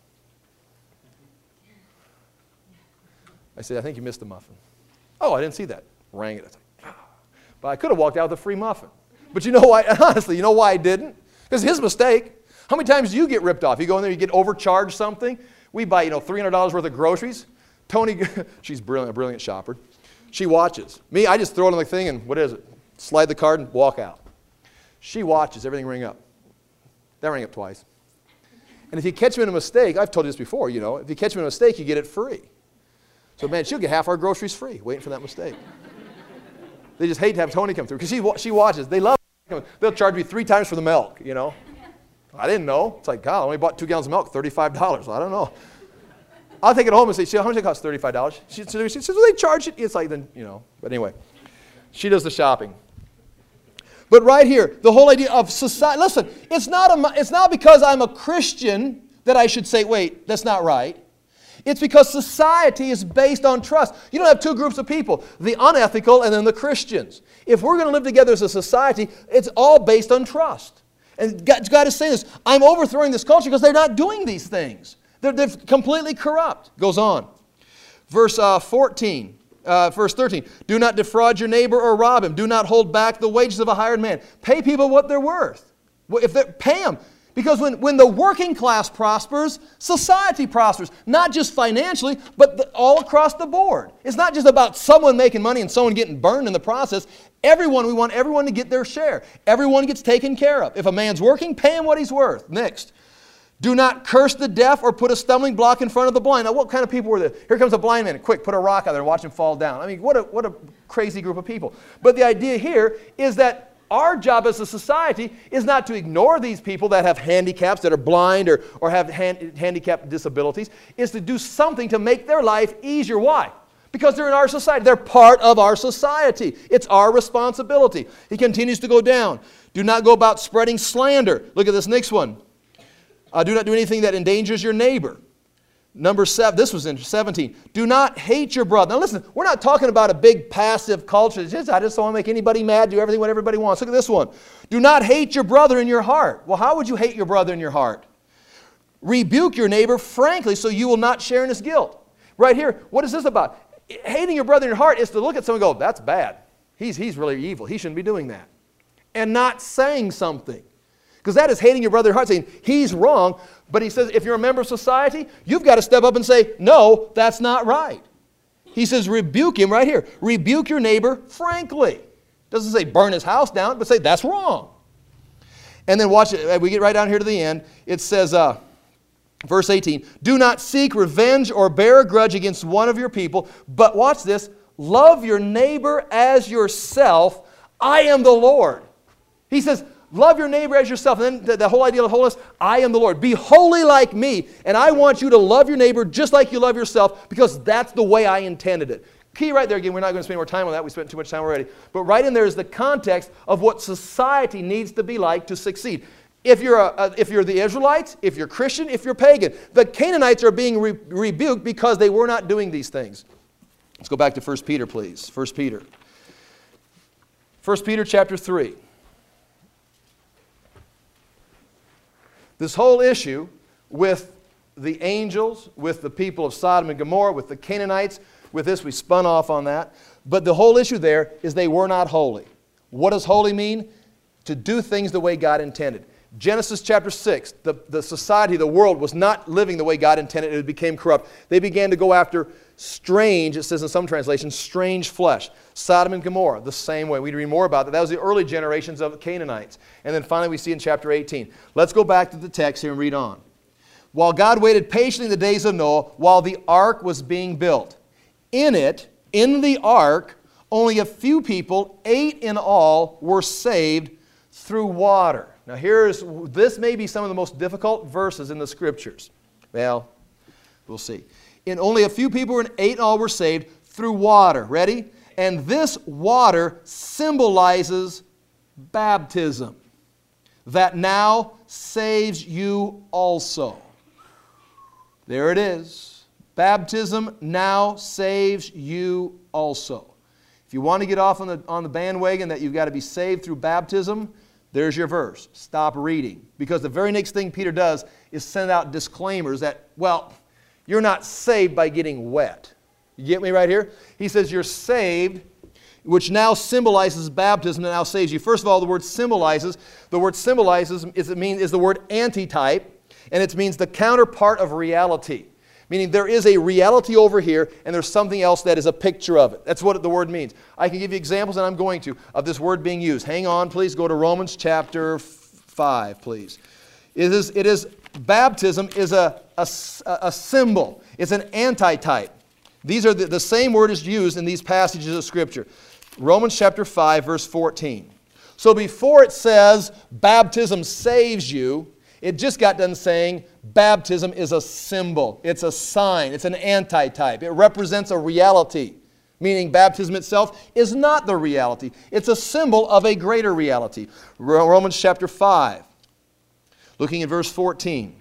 I said, I think you missed the muffin. Oh, I didn't see that. Rang it. I was like, ah. But I could have walked out with a free muffin. But you know why? Honestly, you know why I didn't? Because his mistake. How many times do you get ripped off? You go in there, you get overcharged something. We buy, $300 worth of groceries. Tony, she's a brilliant shopper. She watches. Me, I just throw it on the thing and what is it? Slide the card and walk out. She watches everything ring up. That rang up twice. And if you catch me in a mistake, I've told you this before, if you catch me in a mistake, you get it free. So, man, she'll get half our groceries free, waiting for that mistake. They just hate to have Tony come through because she watches. They love it. They'll charge me 3 times for the milk, I didn't know. It's like, God, I only bought 2 gallons of milk, $35. Well, I don't know. I'll take it home and say, how much does it cost? $35. She says, well, they charge it. It's like, then, But anyway, she does the shopping. But right here, the whole idea of society. Listen, it's not because I'm a Christian that I should say, wait, that's not right. It's because society is based on trust. You don't have 2 groups of people, the unethical and then the Christians. If we're going to live together as a society, it's all based on trust. And God is saying this, I'm overthrowing this culture because they're not doing these things. They're completely corrupt. Goes on. Verse 13. Do not defraud your neighbor or rob him. Do not hold back the wages of a hired man. Pay people what they're worth. Pay them. Because when the working class prospers, society prospers. Not just financially, but all across the board. It's not just about someone making money and someone getting burned in the process. We want everyone to get their share. Everyone gets taken care of. If a man's working, pay him what he's worth. Next. Do not curse the deaf or put a stumbling block in front of the blind. Now, what kind of people were there? Here comes a blind man. Quick, put a rock out there and watch him fall down. I mean, what a crazy group of people. But the idea here is that our job as a society is not to ignore these people that have handicaps, that are blind or have handicap disabilities, is to do something to make their life easier. Why? Because they're in our society. They're part of our society. It's our responsibility. He continues to go down. Do not go about spreading slander. Look at this next one. Do not do anything that endangers your neighbor. Number 7, this was in 17. Do not hate your brother. Now listen, we're not talking about a big passive culture. I just don't want to make anybody mad, do everything what everybody wants. Look at this one. Do not hate your brother in your heart. Well, how would you hate your brother in your heart? Rebuke your neighbor frankly so you will not share in his guilt. Right here, what is this about? Hating your brother in your heart is to look at someone and go, that's bad. He's really evil. He shouldn't be doing that. And not saying something. Because that is hating your brother in your heart, saying he's wrong. But he says if you're a member of society, you've got to step up and say, no, that's not right. He says rebuke him right here. Rebuke your neighbor frankly. Doesn't say burn his house down, but say that's wrong. And then watch it. We get right down here to the end. It says, verse 18, do not seek revenge or bear a grudge against one of your people, but watch this, love your neighbor as yourself. I am the Lord. He says, love your neighbor as yourself. And then the whole idea of holiness, I am the Lord. Be holy like me. And I want you to love your neighbor just like you love yourself because that's the way I intended it. Key right there, again, we're not going to spend more time on that. We spent too much time already. But right in there is the context of what society needs to be like to succeed. If you're the Israelites, if you're Christian, if you're pagan, the Canaanites are being rebuked because they were not doing these things. Let's go back to 1 Peter, please. 1 Peter. 1 Peter chapter 3. This whole issue with the angels, with the people of Sodom and Gomorrah, with the Canaanites, with this we spun off on that. But the whole issue there is they were not holy. What does holy mean? To do things the way God intended. Genesis chapter 6, the society, the world was not living the way God intended. It became corrupt. They began to go after strange, it says in some translations, strange flesh. Sodom and Gomorrah, the same way. We'd read more about that. That was the early generations of the Canaanites. And then finally we see in chapter 18. Let's go back to the text here and read on. While God waited patiently in the days of Noah, while the ark was being built. In the ark, only a few people, 8 in all, were saved through water. Now this may be some of the most difficult verses in the Scriptures. Well, we'll see. And only a few people, 8 in all, were saved through water. Ready? And this water symbolizes baptism that now saves you also. There it is. Baptism now saves you also. If you want to get off on the bandwagon that you've got to be saved through baptism, there's your verse. Stop reading. Because the very next thing Peter does is send out disclaimers that, well, you're not saved by getting wet. You get me right here? He says you're saved, which now symbolizes baptism and now saves you. First of all, the word symbolizes is the word antitype, and it means the counterpart of reality. Meaning there is a reality over here, and there's something else that is a picture of it. That's what the word means. I can give you examples, and I'm going to, of this word being used. Hang on, please. Go to Romans chapter 5, please. Baptism is a symbol. It's an antitype. These are the same word is used in these passages of Scripture. Romans chapter 5, verse 14. So before it says baptism saves you, it just got done saying baptism is a symbol. It's a sign. It's an antitype. It represents a reality. Meaning baptism itself is not the reality. It's a symbol of a greater reality. Romans chapter 5. Looking at verse 14.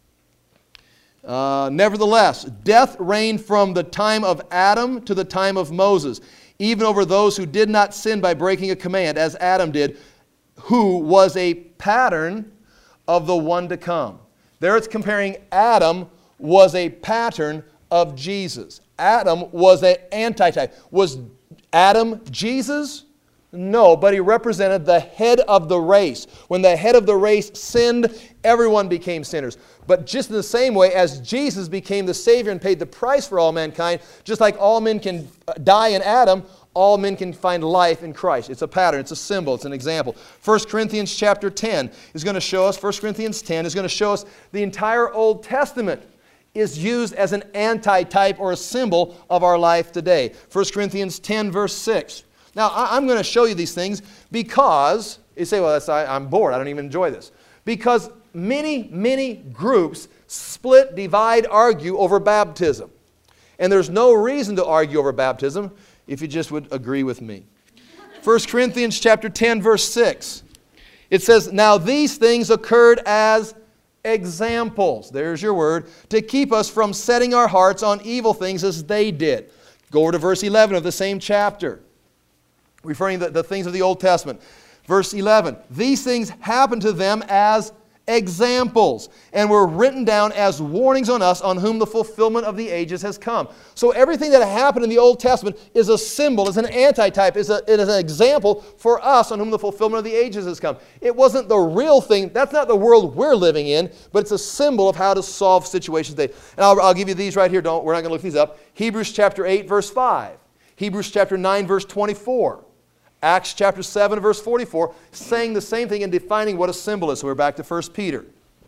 Nevertheless, death reigned from the time of Adam to the time of Moses, even over those who did not sin by breaking a command, as Adam did, who was a pattern of the one to come. There it's comparing Adam was a pattern of Jesus. Adam was an antitype. Was Adam Jesus? No, but he represented the head of the race. When the head of the race sinned, everyone became sinners. But just in the same way as Jesus became the Savior and paid the price for all mankind, just like all men can die in Adam, all men can find life in Christ. It's a pattern, it's a symbol, it's an example. 1 Corinthians chapter 10 is going to show us, 1 Corinthians 10 is going to show us the entire Old Testament is used as an antitype or a symbol of our life today. 1 Corinthians 10 verse 6. Now, I'm going to show you these things because, you say, well, I'm bored, I don't even enjoy this. Because many groups split, divide, argue over baptism. And there's no reason to argue over baptism if you just would agree with me. 1 Corinthians chapter 10, verse 6. It says, now these things occurred as examples, there's your word, to keep us from setting our hearts on evil things as they did. Go over to verse 11 of the same chapter, referring to the things of the Old Testament. Verse 11, these things happened to them as examples and were written down as warnings on us, on whom the fulfillment of the ages has come. So everything that happened in the Old Testament is a symbol, is an antitype, it is an example for us on whom the fulfillment of the ages has come. It wasn't the real thing. That's not the world we're living in, but it's a symbol of how to solve situations today. And I'll give you these right here. We're not going to look these up. Hebrews chapter 8, verse 5. Hebrews chapter 9, verse 24. Acts chapter 7, verse 44, saying the same thing and defining what a symbol is. So we're back to 1 Peter.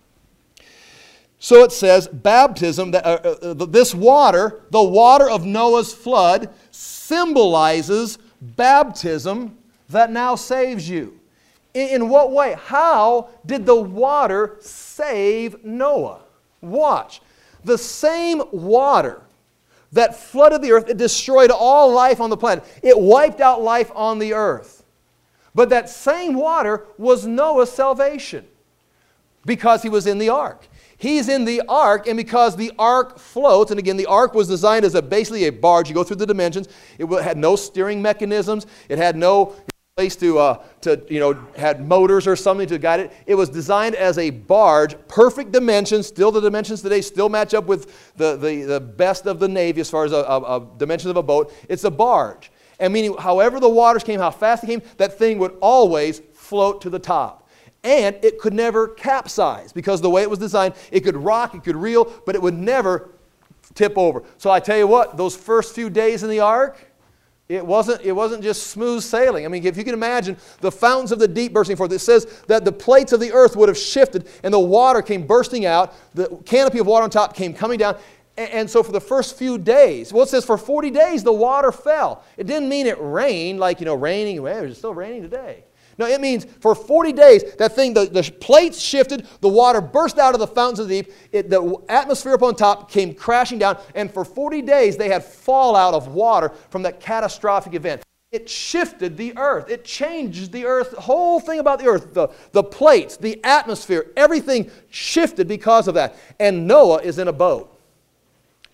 So it says, baptism, this water, the water of Noah's flood, symbolizes baptism that now saves you. In what way? How did the water save Noah? Watch. The same water that flooded the earth, it destroyed all life on the planet. It wiped out life on the earth. But that same water was Noah's salvation because he was in the ark. He's in the ark, and because the ark floats, and again, the ark was designed as basically a barge. You go through the dimensions. It had no steering mechanisms. It had no place to had motors or something to guide it. It was designed as a barge, perfect dimensions. Still, the dimensions today still match up with the best of the Navy as far as a dimensions of a boat. It's a barge. And meaning, however the waters came, how fast they came, that thing would always float to the top. And it could never capsize because the way it was designed, it could rock, it could reel, but it would never tip over. So I tell you what, those first few days in the ark, it wasn't just smooth sailing. I mean, if you can imagine the fountains of the deep bursting forth, it says that the plates of the earth would have shifted and the water came bursting out. The canopy of water on top came coming down. And so for the first few days, well, it says for 40 days the water fell. It didn't mean it rained like, raining. Well, it's still raining today. No, it means for 40 days, that thing, the plates shifted, the water burst out of the fountains of the deep, the atmosphere up on top came crashing down, and for 40 days they had fallout of water from that catastrophic event. It shifted the earth. It changed the earth, the whole thing about the earth, the plates, the atmosphere, everything shifted because of that. And Noah is in a boat.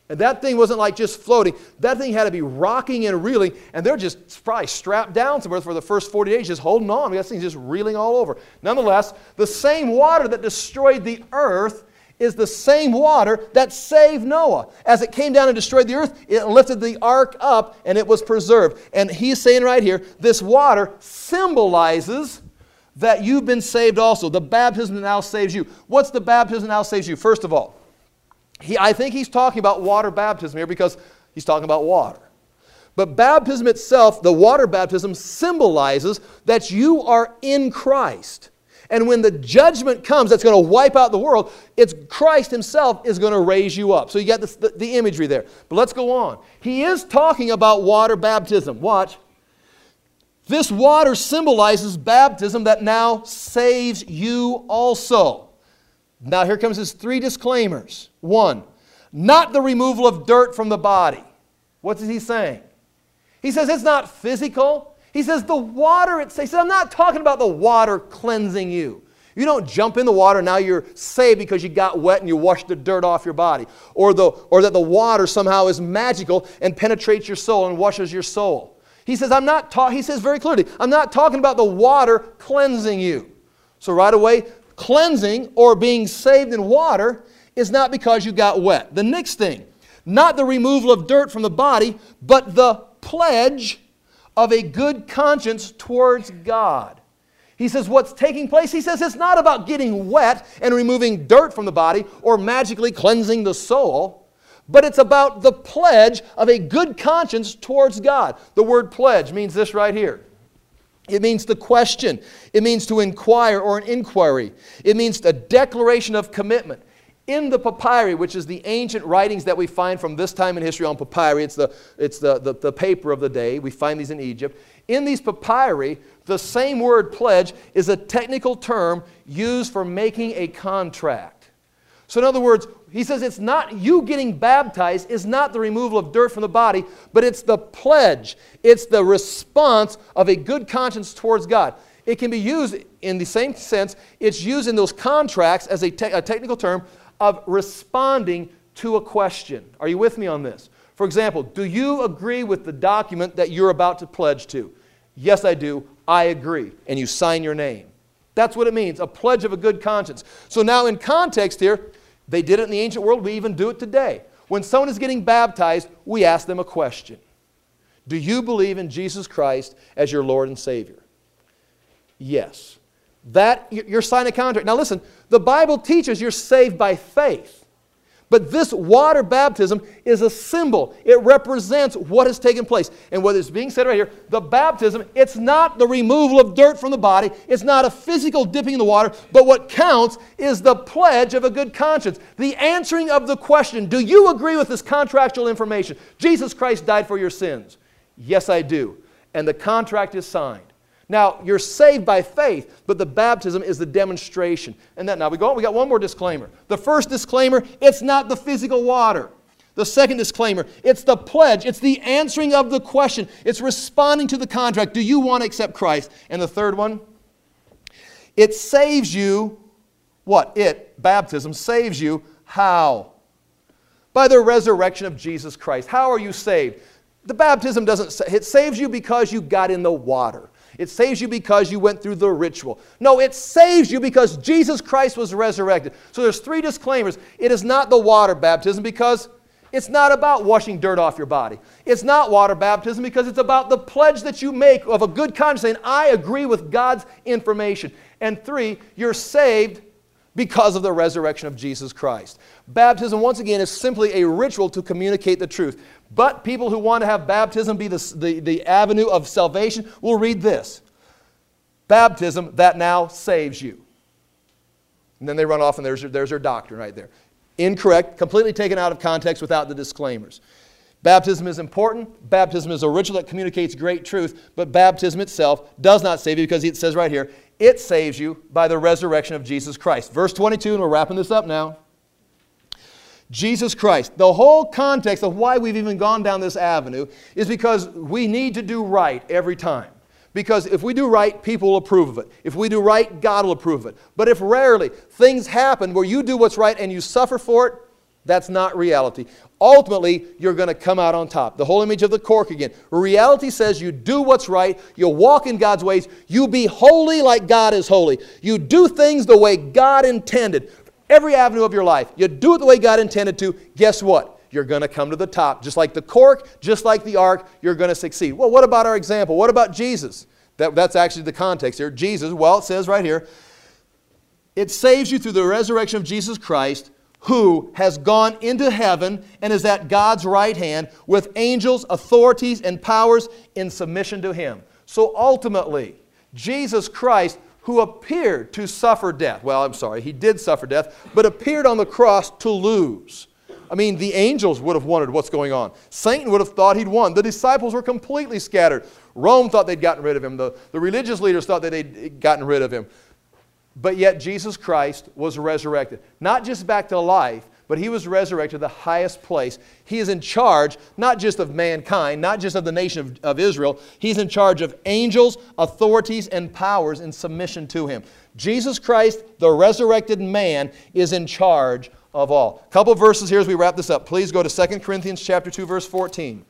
And that thing wasn't like just floating. That thing had to be rocking and reeling, and they're just probably strapped down somewhere for the first 40 days, just holding on. That thing's just reeling all over. Nonetheless, the same water that destroyed the earth is the same water that saved Noah. As it came down and destroyed the earth, it lifted the ark up, and it was preserved. And he's saying right here, this water symbolizes that you've been saved also. The baptism that now saves you. What's the baptism that now saves you? First of all, I think he's talking about water baptism here because he's talking about water. But baptism itself, the water baptism, symbolizes that you are in Christ. And when the judgment comes that's going to wipe out the world, it's Christ himself is going to raise you up. So you got the imagery there. But let's go on. He is talking about water baptism. Watch. This water symbolizes baptism that now saves you also. Now here comes his 3 disclaimers. 1, not the removal of dirt from the body. What is he saying? He says it's not physical. He says the water, he says, I'm not talking about the water cleansing you. You don't jump in the water, now you're saved because you got wet and you washed the dirt off your body. Or that the water somehow is magical and penetrates your soul and washes your soul. He says, he says very clearly, I'm not talking about the water cleansing you. So right away, cleansing or being saved in water is not because you got wet. The next thing, not the removal of dirt from the body, but the pledge of a good conscience towards God. He says what's taking place, he says it's not about getting wet and removing dirt from the body or magically cleansing the soul, but it's about the pledge of a good conscience towards God. The word pledge means this right here. It means to question. It means to inquire or an inquiry. It means a declaration of commitment. In the papyri, which is the ancient writings that we find from this time in history on papyri, it's the paper of the day. We find these in Egypt. In these papyri, the same word pledge is a technical term used for making a contract. So in other words, he says it's not you getting baptized is not the removal of dirt from the body, but it's the pledge. It's the response of a good conscience towards God. It can be used in the same sense. It's used in those contracts as a technical term of responding to a question. Are you with me on this? For example, do you agree with the document that you're about to pledge to? Yes, I do. I agree. And you sign your name. That's what it means, a pledge of a good conscience. So now in context here, they did it in the ancient world. We even do it today. When someone is getting baptized, we ask them a question. Do you believe in Jesus Christ as your Lord and Savior? Yes. You're signing a contract. Now listen, the Bible teaches you're saved by faith. But this water baptism is a symbol. It represents what has taken place. And what is being said right here, the baptism, it's not the removal of dirt from the body. It's not a physical dipping in the water. But what counts is the pledge of a good conscience. The answering of the question, do you agree with this contractual information? Jesus Christ died for your sins. Yes, I do. And the contract is signed. Now, you're saved by faith, but the baptism is the demonstration. And now we go on, we got one more disclaimer. The first disclaimer, it's not the physical water. The second disclaimer, it's the pledge. It's the answering of the question. It's responding to the contract. Do you want to accept Christ? And the third one, it saves you, what? Baptism saves you, how? By the resurrection of Jesus Christ. How are you saved? The baptism it saves you because you got in the water. It saves you because you went through the ritual. No, it saves you because Jesus Christ was resurrected. So there's 3 disclaimers. It is not the water baptism because it's not about washing dirt off your body. It's not water baptism because it's about the pledge that you make of a good conscience saying, I agree with God's information. And 3, you're saved because of the resurrection of Jesus Christ. Baptism, once again, is simply a ritual to communicate the truth. But people who want to have baptism be the avenue of salvation will read this. Baptism that now saves you. And then they run off and there's their doctrine right there. Incorrect, completely taken out of context without the disclaimers. Baptism is important. Baptism is a ritual that communicates great truth. But baptism itself does not save you because it says right here, it saves you by the resurrection of Jesus Christ. Verse 22, and we're wrapping this up now. Jesus Christ. The whole context of why we've even gone down this avenue is because we need to do right every time. Because if we do right, people will approve of it. If we do right, God will approve of it. But if rarely things happen where you do what's right and you suffer for it, That's not reality. Ultimately, you're going to come out on top. The whole image of the cork again. Reality says you do what's right, you walk in God's ways, you be holy like God is holy. You do things the way God intended. Every avenue of your life, you do it the way God intended to. Guess what? You're going to come to the top. Just like the cork, just like the ark, you're going to succeed. Well, what about our example? What about Jesus? That's actually the context here. Jesus, well, it says right here, it saves you through the resurrection of Jesus Christ, who has gone into heaven and is at God's right hand with angels, authorities, and powers in submission to Him. So ultimately, Jesus Christ, who appeared to suffer death, well, I'm sorry, He did suffer death, but appeared on the cross to lose. I mean, the angels would have wondered what's going on. Satan would have thought he'd won. The disciples were completely scattered. Rome thought they'd gotten rid of Him. The religious leaders thought that they'd gotten rid of Him. But yet Jesus Christ was resurrected. Not just back to life, but He was resurrected to the highest place. He is in charge, not just of mankind, not just of the nation of Israel. He's in charge of angels, authorities, and powers in submission to Him. Jesus Christ, the resurrected man, is in charge of all. A couple of verses here as we wrap this up. Please go to 2 Corinthians chapter 2, verse 14.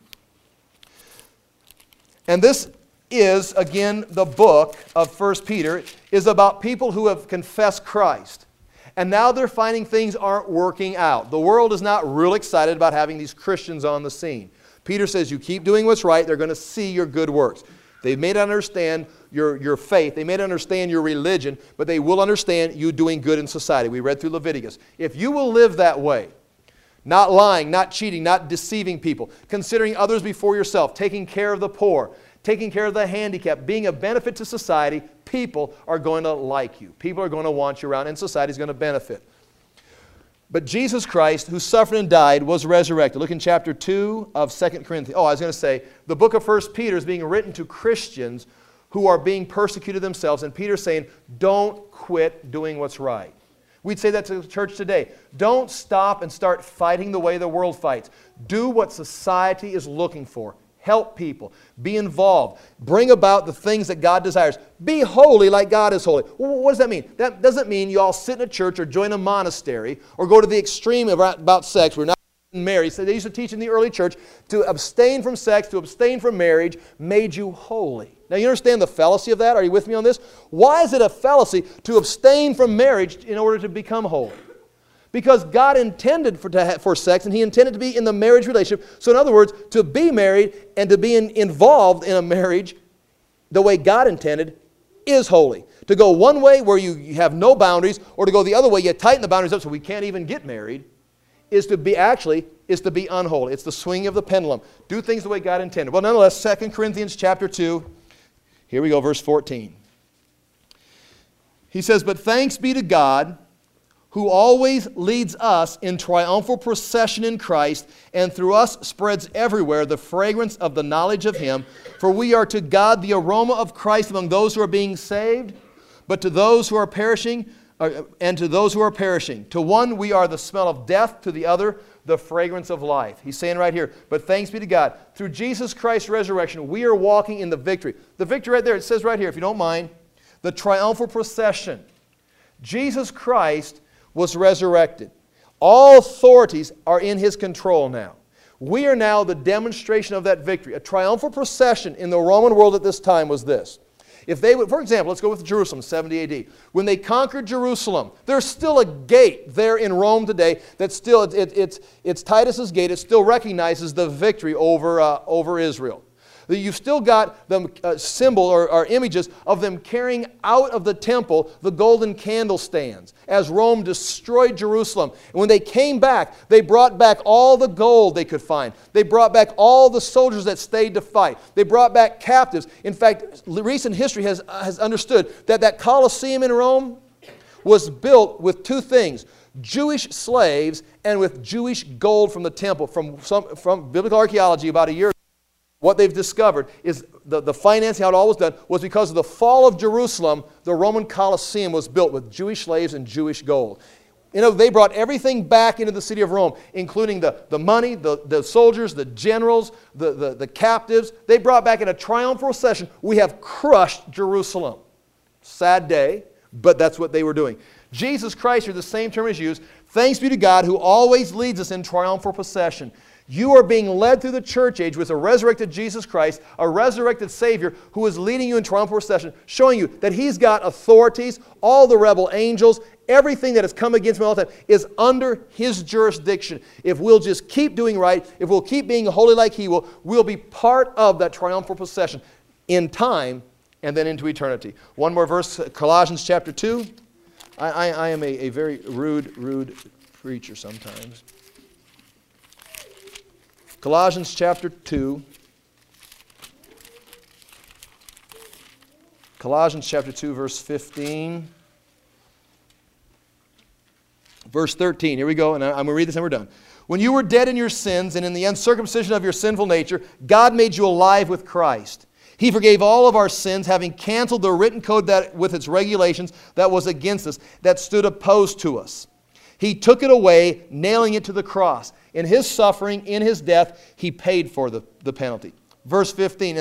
And this is, again, the book of 1 Peter, is about people who have confessed Christ. And now they're finding things aren't working out. The world is not real excited about having these Christians on the scene. Peter says, you keep doing what's right, they're going to see your good works. They may not understand your faith, they may not understand your religion, but they will understand you doing good in society. We read through Leviticus. If you will live that way, not lying, not cheating, not deceiving people, considering others before yourself, taking care of the poor, taking care of the handicapped, being a benefit to society, people are going to like you. People are going to want you around, and society is going to benefit. But Jesus Christ, who suffered and died, was resurrected. Look in chapter 2 of 2 Corinthians. Oh, I was going to say, the book of 1 Peter is being written to Christians who are being persecuted themselves. And Peter's saying, don't quit doing what's right. We'd say that to the church today. Don't stop and start fighting the way the world fights. Do what society is looking for. Help people. Be involved. Bring about the things that God desires. Be holy like God is holy. Well, what does that mean? That doesn't mean you all sit in a church or join a monastery or go to the extreme about sex. We're not married. So they used to teach in the early church to abstain from sex, to abstain from marriage, made you holy. Now you understand the fallacy of that? Are you with me on this? Why is it a fallacy to abstain from marriage in order to become holy? Because God intended for sex, and He intended to be in the marriage relationship. So in other words, to be married and to be involved in a marriage the way God intended is holy. To go one way where you have no boundaries, or to go the other way, you tighten the boundaries up so we can't even get married, is to be unholy. It's the swing of the pendulum. Do things the way God intended. Well, nonetheless, 2 Corinthians chapter 2, here we go, verse 14. He says, "But thanks be to God, who always leads us in triumphal procession in Christ, and through us spreads everywhere the fragrance of the knowledge of Him. For we are to God the aroma of Christ among those who are being saved, but to those who are perishing, to one we are the smell of death, to the other the fragrance of life." He's saying right here, but thanks be to God. Through Jesus Christ's resurrection, we are walking in the victory. The victory right there, it says right here, if you don't mind, the triumphal procession. Jesus Christ was resurrected. All authorities are in His control now. We are now the demonstration of that victory. A triumphal procession in the Roman world at this time was this. If they would, for example, let's go with Jerusalem, 70 AD. When they conquered Jerusalem, there's still a gate there in Rome today that's still, it's Titus's gate. It still recognizes the victory over Israel. You've still got the symbol or images of them carrying out of the temple the golden candlestands as Rome destroyed Jerusalem. And when they came back, they brought back all the gold they could find. They brought back all the soldiers that stayed to fight. They brought back captives. In fact, recent history has understood that Colosseum in Rome was built with two things: Jewish slaves and with Jewish gold from the temple. From biblical archaeology about a year ago, what they've discovered is the financing, how it all was done, was because of the fall of Jerusalem, the Roman Colosseum was built with Jewish slaves and Jewish gold. You know, they brought everything back into the city of Rome, including the money, the soldiers, the generals, the captives. They brought back in a triumphal procession. We have crushed Jerusalem. Sad day, but that's what they were doing. Jesus Christ, or the same term is used. Thanks be to God who always leads us in triumphal procession. You are being led through the church age with a resurrected Jesus Christ, a resurrected Savior who is leading you in triumphal procession, showing you that He's got authorities, all the rebel angels, everything that has come against me all the time is under His jurisdiction. If we'll just keep doing right, if we'll keep being holy like He will, we'll be part of that triumphal procession in time and then into eternity. One more verse, Colossians chapter 2. I am a very rude preacher sometimes. Colossians chapter 2. Colossians chapter 2, verse 15. Verse 13. Here we go, and I'm going to read this and we're done. When you were dead in your sins and in the uncircumcision of your sinful nature, God made you alive with Christ. He forgave all of our sins, having canceled the written code that with its regulations that was against us, that stood opposed to us. He took it away, nailing it to the cross. In His suffering, in His death, He paid for the penalty. Verse 15,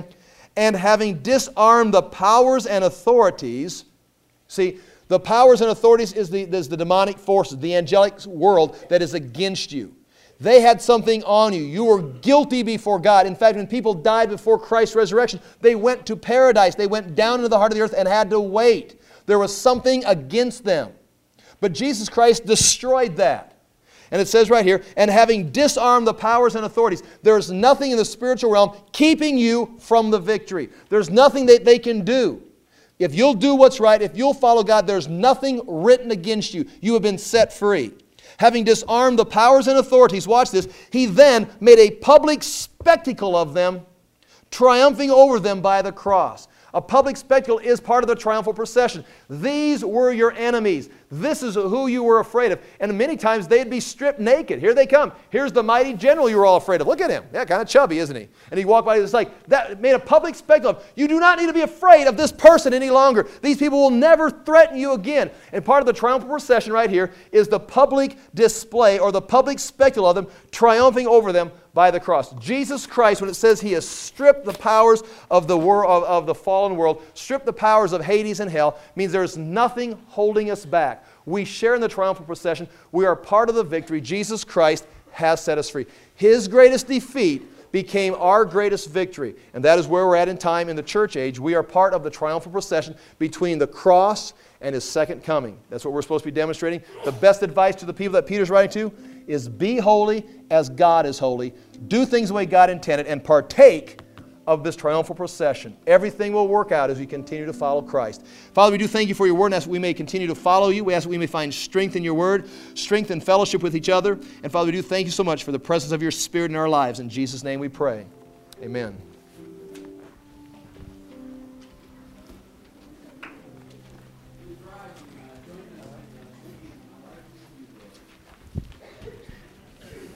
and having disarmed the powers and authorities, see, the powers and authorities is the demonic forces, the angelic world that is against you. They had something on you. You were guilty before God. In fact, when people died before Christ's resurrection, they went to paradise. They went down into the heart of the earth and had to wait. There was something against them. But Jesus Christ destroyed that. And it says right here, and having disarmed the powers and authorities, there's nothing in the spiritual realm keeping you from the victory. There's nothing that they can do. If you'll do what's right, if you'll follow God, there's nothing written against you. You have been set free. Having disarmed the powers and authorities, watch this, He then made a public spectacle of them, triumphing over them by the cross. A public spectacle is part of the triumphal procession. These were your enemies. This is who you were afraid of. And many times they'd be stripped naked. Here they come. Here's the mighty general you were all afraid of. Look at him. Yeah, kind of chubby, isn't he? And he'd walk by, it's like, that made a public spectacle of, you do not need to be afraid of this person any longer. These people will never threaten you again. And part of the triumphal procession right here is the public display or the public spectacle of them triumphing over them by the cross. Jesus Christ, when it says He has stripped the powers of the world, of the fallen world, stripped the powers of Hades and hell, means there's nothing holding us back. We share in the triumphal procession. We are part of the victory. Jesus Christ has set us free. His greatest defeat became our greatest victory. And that is where we're at in time in the church age. We are part of the triumphal procession between the cross and His second coming. That's what we're supposed to be demonstrating. The best advice to the people that Peter's writing to is be holy as God is holy. Do things the way God intended and partake of this triumphal procession. Everything will work out as we continue to follow Christ. Father, we do thank You for Your word and ask that we may continue to follow You. We ask that we may find strength in Your word, strength and fellowship with each other. And Father, we do thank You so much for the presence of Your Spirit in our lives. In Jesus' name we pray. Amen.